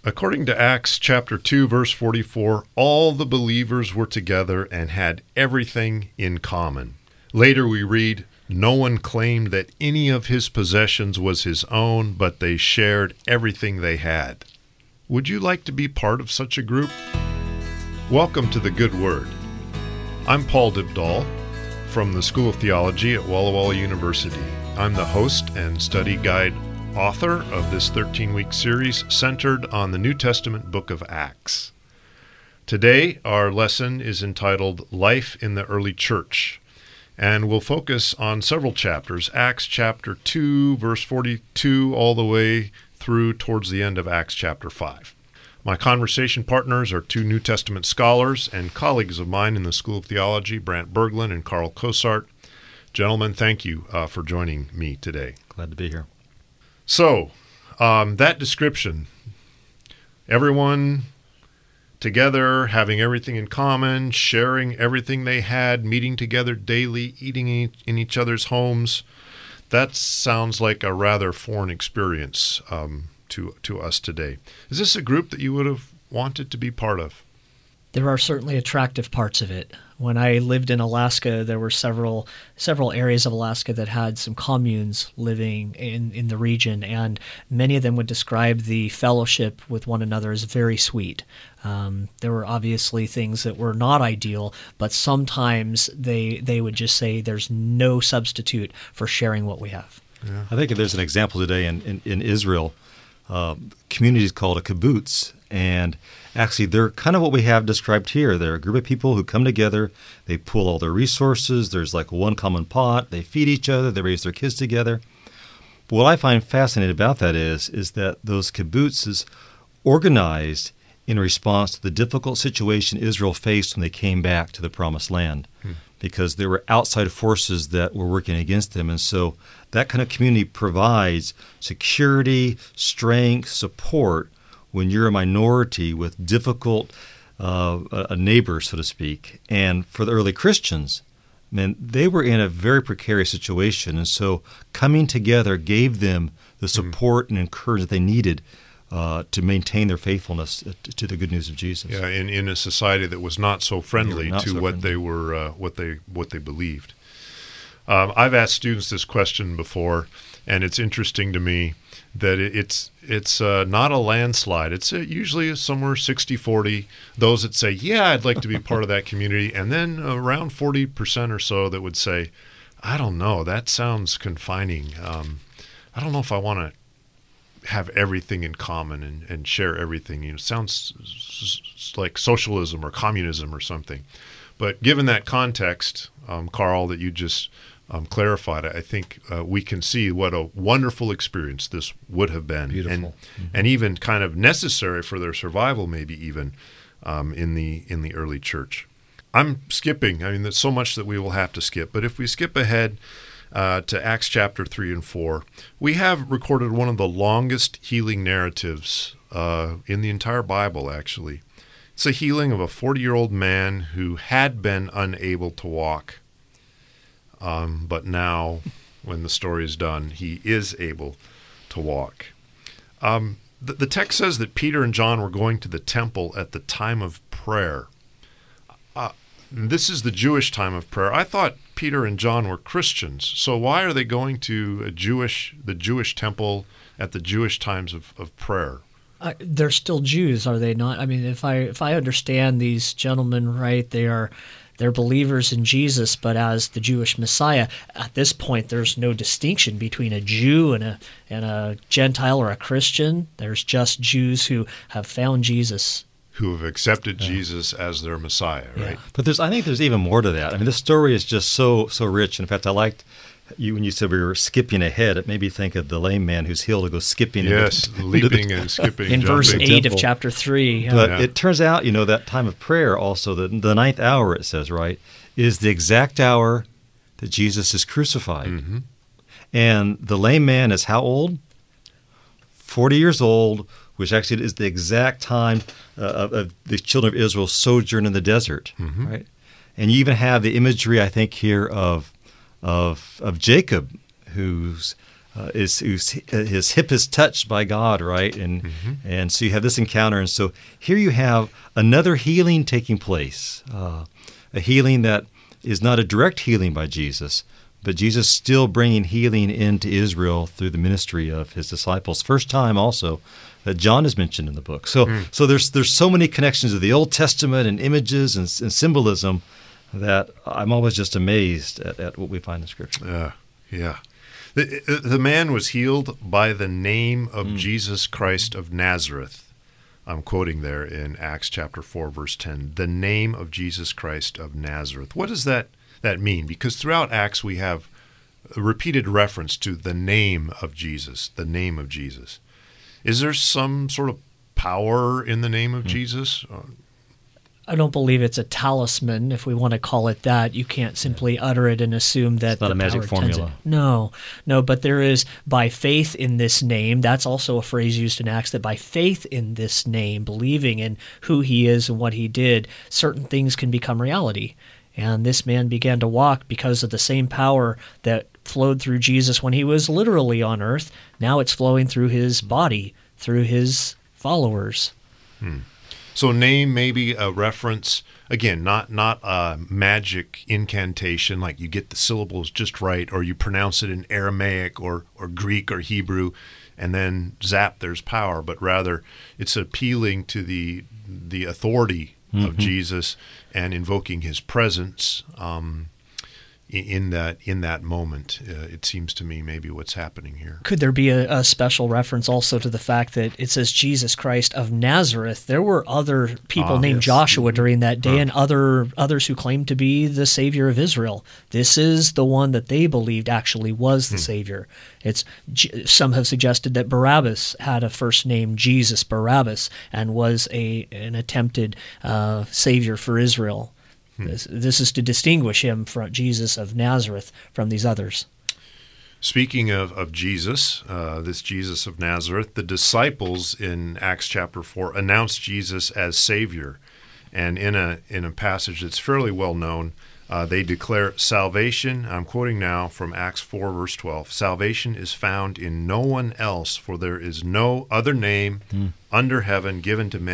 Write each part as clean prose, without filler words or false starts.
According to Acts chapter 2, verse 44, all the believers were together and had everything in common. Later we read, no one claimed that any of his possessions was his own, but they shared everything they had. Would you like to be part of such a group? Welcome to the Good Word. I'm Paul Dybdahl from the School of Theology at Walla Walla University. I'm the host and study guide author of this 13-week series centered on the New Testament book of Acts. Today, our lesson is entitled Life in the Early Church, and we'll focus on several chapters, Acts chapter 2, verse 42, all the way through towards the end of Acts chapter 5. My conversation partners are two New Testament scholars and colleagues of mine in the School of Theology, Brant Berglund and Carl Kosart. Gentlemen, thank you for joining me today. Glad to be here. So, that description, everyone together, having everything in common, sharing everything they had, meeting together daily, eating in each other's homes, that sounds like a rather foreign experience to us today. Is this a group that you would have wanted to be part of? There are certainly attractive parts of it. When I lived in Alaska, there were several areas of Alaska that had some communes living in the region, and many of them would describe the fellowship with one another as very sweet. There were obviously things that were not ideal, but sometimes they would just say there's no substitute for sharing what we have. Yeah. I think there's an example today in Israel, communities called a kibbutz, and actually they're kind of what we have described here. They're a group of people who come together, they pool all their resources, there's like one common pot, they feed each other, they raise their kids together. But what I find fascinating about that is that those kibbutzes organized in response to the difficult situation Israel faced when they came back to the Promised Land, because there were outside forces that were working against them. And so that kind of community provides security, strength, support when you're a minority with difficult neighbors, so to speak. And for the early Christians, man, they were in a very precarious situation. And so coming together gave them the support and encouragement they needed to maintain their faithfulness to the good news of Jesus. Yeah, in a society that was not so friendly to what they were, what they believed. I've asked students this question before, and it's interesting to me that it's not a landslide. It's usually somewhere 60-40. Those that say, yeah, I'd like to be part of that community, and then around 40% or so that would say, I don't know, that sounds confining. I don't know if I want to have everything in common and share everything. It sounds like socialism or communism or something. But given that context, Carl, that you just clarified, I think we can see what a wonderful experience this would have been. Beautiful. And even kind of necessary for their survival, maybe even in the early church. I'm skipping. I mean, there's so much that we will have to skip. But if we skip ahead to Acts chapter 3 and 4, we have recorded one of the longest healing narratives in the entire Bible, actually. It's a healing of a 40-year-old man who had been unable to walk. But now, when the story is done, he is able to walk. The text says that Peter and John were going to the temple at the time of prayer. This is the Jewish time of prayer. I thought Peter and John were Christians, so why are they going to the Jewish temple at the Jewish times of prayer? They're still Jews, are they not? I mean, if I understand these gentlemen right, they're believers in Jesus, but as the Jewish Messiah. At this point, there's no distinction between a Jew and a Gentile or a Christian. There's just Jews who have found Jesus, who have accepted Jesus as their Messiah, right? Yeah. But I think there's even more to that. I mean, this story is just so rich. In fact, I liked you when you said we were skipping ahead. It made me think of the lame man who's healed to go skipping. Yes, leaping and skipping. In verse 8 of chapter 3. Yeah. But it turns out, that time of prayer also, the ninth hour, it says, right, is the exact hour that Jesus is crucified. Mm-hmm. And the lame man is how old? 40 years old, which actually is the exact time of the children of Israel's sojourn in the desert, right? And you even have the imagery, I think, here of Jacob, who's his hip is touched by God, right? And so you have this encounter, and so here you have another healing taking place, a healing that is not a direct healing by Jesus, but Jesus still bringing healing into Israel through the ministry of his disciples. First time also that John is mentioned in the book. So there's so many connections to the Old Testament and images and symbolism that I'm always just amazed at what we find in Scripture. Yeah. The man was healed by the name of Jesus Christ of Nazareth. I'm quoting there in Acts chapter 4, verse 10. The name of Jesus Christ of Nazareth. What does that mean? Because throughout Acts we have a repeated reference to the name of Jesus, the name of Jesus. Is there some sort of power in the name of Jesus? I don't believe it's a talisman, if we want to call it that. You can't simply utter it and assume that it's not a magic formula. No, but there is by faith in this name. That's also a phrase used in Acts, that by faith in this name, believing in who he is and what he did, certain things can become reality. And this man began to walk because of the same power that flowed through Jesus when he was literally on earth. Now it's flowing through his body, through his followers. So name may be a reference, again, not a magic incantation, like you get the syllables just right, or you pronounce it in Aramaic or Greek or Hebrew, and then zap, there's power, but rather it's appealing to the authority of Jesus and invoking his presence in that moment. It seems to me maybe what's happening here. Could there be a special reference also to the fact that it says Jesus Christ of Nazareth? There were other people named Joshua during that day, and others who claimed to be the Savior of Israel. This is the one that they believed actually was the Savior. Some have suggested that Barabbas had a first name, Jesus Barabbas, and was an attempted Savior for Israel. This is to distinguish him from Jesus of Nazareth from these others. Speaking of Jesus, this Jesus of Nazareth, the disciples in Acts chapter 4 announced Jesus as Savior. And in a passage that's fairly well known, they declare salvation, I'm quoting now from Acts 4, verse 12, salvation is found in no one else, for there is no other name under heaven given to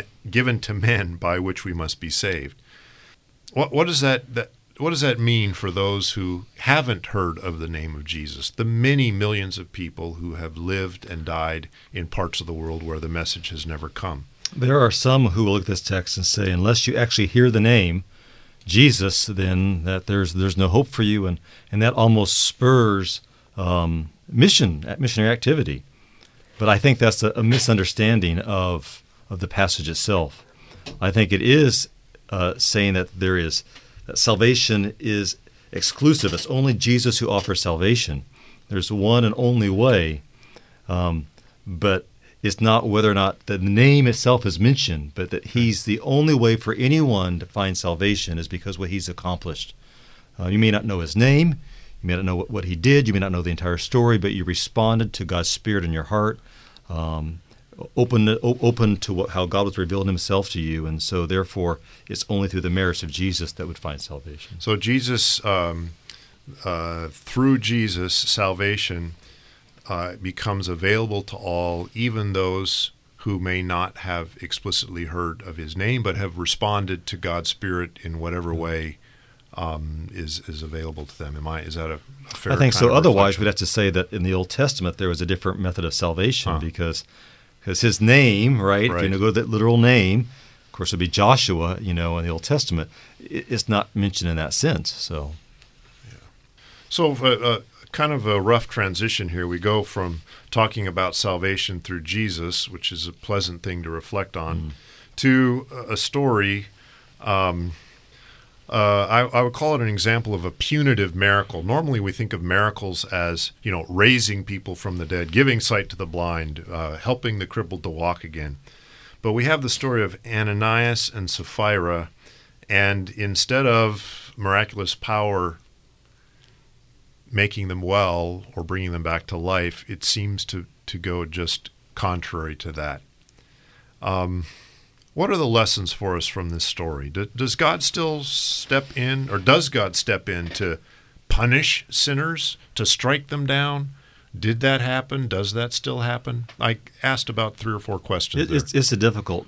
men by which we must be saved. What does that mean for those who haven't heard of the name of Jesus, the many millions of people who have lived and died in parts of the world where the message has never come? There are some who will look at this text and say, unless you actually hear the name Jesus, then that there's no hope for you, and that almost spurs missionary activity. But I think that's a misunderstanding of the passage itself. I think it is saying that that salvation is exclusive. It's only Jesus who offers salvation. There's one and only way, but it's not whether or not the name itself is mentioned, but that he's the only way for anyone to find salvation is because what he's accomplished. You may not know his name, you may not know what he did, you may not know the entire story, but you responded to God's Spirit in your heart, open to how God was revealing himself to you, and so therefore it's only through the merits of Jesus that would find salvation. So Jesus, through Jesus, salvation becomes available to all, even those who may not have explicitly heard of his name, but have responded to God's Spirit in whatever way is available to them. Is that a fair? I think so. Reflection? Otherwise, we'd have to say that in the Old Testament there was a different method of salvation because his name, right? If you go to that literal name, of course, it would be Joshua, in the Old Testament. It's not mentioned in that sense. So, So kind of a rough transition here. We go from talking about salvation through Jesus, which is a pleasant thing to reflect on, to a story. I would call it an example of a punitive miracle. Normally we think of miracles as, raising people from the dead, giving sight to the blind, helping the crippled to walk again. But we have the story of Ananias and Sapphira, and instead of miraculous power making them well or bringing them back to life, it seems to go just contrary to that. What are the lessons for us from this story? Does God still step in, or does God step in to punish sinners, to strike them down? Did that happen? Does that still happen? I asked about 3 or 4 questions there. It's a difficult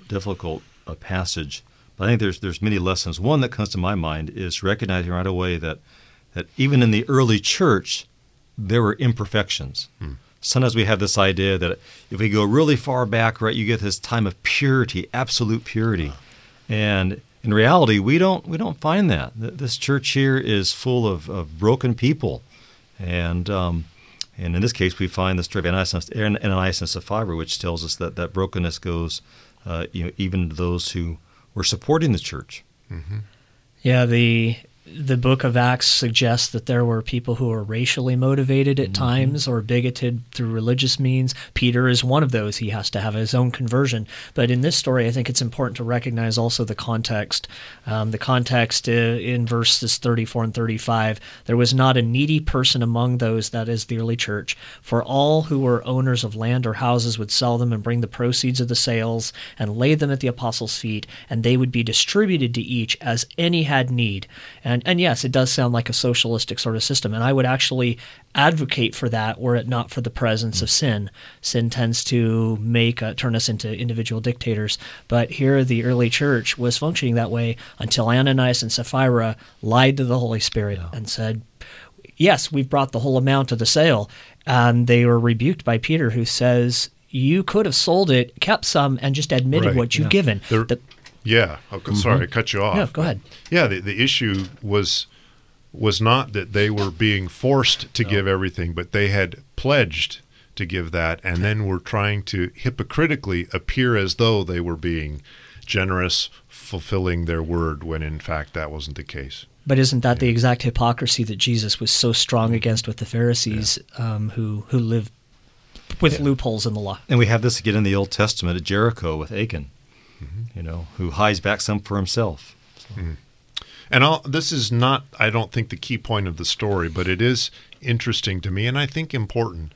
passage. But I think there's many lessons. One that comes to my mind is recognizing right away that even in the early church, there were imperfections. Sometimes we have this idea that if we go really far back, right, you get this time of purity, absolute purity. And in reality, we don't find that. This church here is full of broken people. And in this case, we find the story of Ananias and Sapphira, which tells us that brokenness goes even to those who were supporting the church. Mm-hmm. Yeah, the book of Acts suggests that there were people who were racially motivated at times or bigoted through religious means. Peter is one of those. He has to have his own conversion. But in this story, I think it's important to recognize also the context. The context in verses 34 and 35, there was not a needy person among those, that is the early church, for all who were owners of land or houses would sell them and bring the proceeds of the sales and lay them at the apostles' feet, and they would be distributed to each as any had need. And yes, it does sound like a socialistic sort of system, and I would actually advocate for that were it not for the presence of sin. Sin tends to turn us into individual dictators, but here the early church was functioning that way until Ananias and Sapphira lied to the Holy Spirit and said, yes, we've brought the whole amount of the sale, and they were rebuked by Peter, who says, you could have sold it, kept some, and just admitted what you've given. Yeah. Okay, sorry, I cut you off. No, go ahead. Yeah, the issue was not that they were being forced to give everything, but they had pledged to give that, and then were trying to hypocritically appear as though they were being generous, fulfilling their word, when in fact that wasn't the case. But isn't that the exact hypocrisy that Jesus was so strong against with the Pharisees who lived with loopholes in the law? And we have this again in the Old Testament at Jericho with Achan. Who hides back some for himself. So. And this is not, I don't think, the key point of the story, but it is interesting to me, and I think important,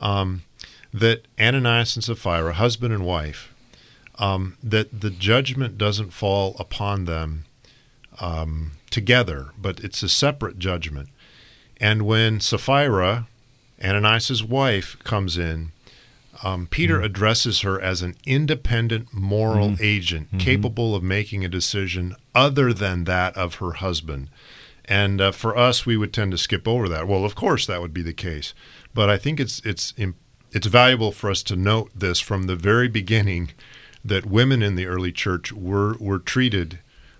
that Ananias and Sapphira, husband and wife, that the judgment doesn't fall upon them together, but it's a separate judgment. And when Sapphira, Ananias' wife, comes in, Peter addresses her as an independent moral agent, capable of making a decision other than that of her husband. And for us, we would tend to skip over that. Well, of course, that would be the case. But I think it's valuable for us to note this from the very beginning, that women in the early church were treated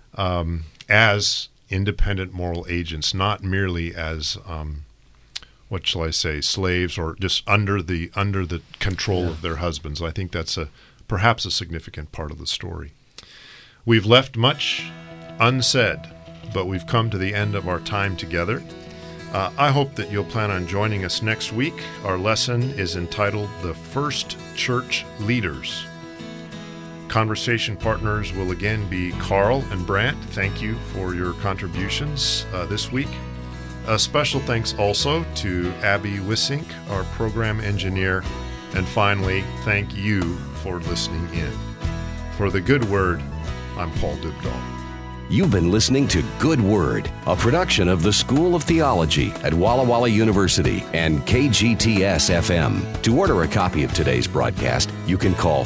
as independent moral agents, not merely as what shall I say, slaves, or just under the control of their husbands. I think that's perhaps a significant part of the story. We've left much unsaid, but we've come to the end of our time together. I hope that you'll plan on joining us next week. Our lesson is entitled The First Church Leaders. Conversation partners will again be Carl and Brant. Thank you for your contributions this week. A special thanks also to Abby Wissink, our program engineer. And finally, thank you for listening in. For The Good Word, I'm Paul Dybdahl. You've been listening to Good Word, a production of the School of Theology at Walla Walla University and KGTS-FM. To order a copy of today's broadcast, you can call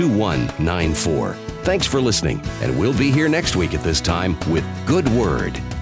509-527-2194. Thanks for listening, and we'll be here next week at this time with Good Word.